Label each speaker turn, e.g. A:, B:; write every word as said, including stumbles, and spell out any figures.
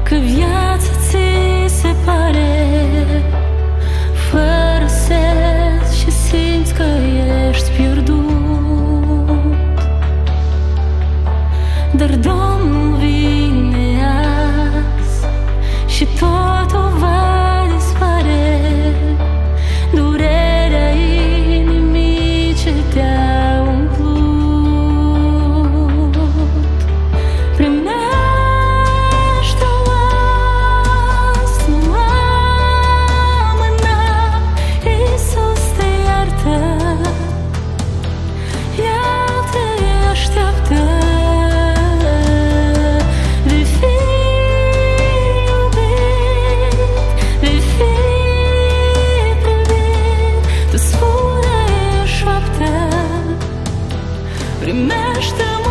A: că viața ți se pare fără sens și simți că ești pierdut. Dar Domnul vine azi și totul va dispare. Durerea inimii ce te-a umplut. Primește-o azi, nu amâna, Iisus te iartă, El te așteaptă. Vei fi iubit, vei fi privit, tu spune-i șoaptă, primește-mă.